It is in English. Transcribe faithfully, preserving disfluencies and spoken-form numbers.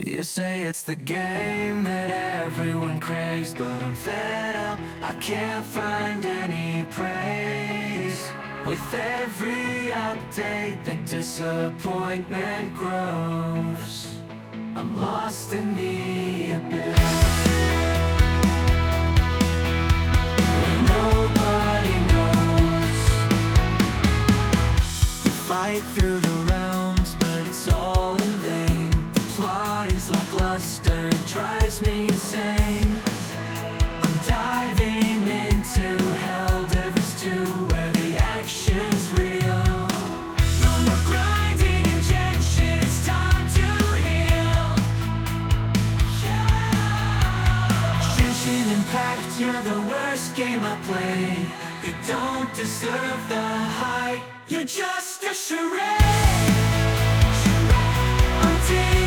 You say it's the game that everyone craves, but I'm fed up, I can't find any praise. With every update, the disappointment grows. I'm lost in the abyss, where nobody knows. We fight through the realms, but it's all in vain. The plot is lackluster, it drives me insane. I'm diving into Helldivers two, where the action's real. No more grinding injection, it's time to heal. Genshin Impact, you're the worst game I played. You don't deserve the hype, you're just a charade. I'm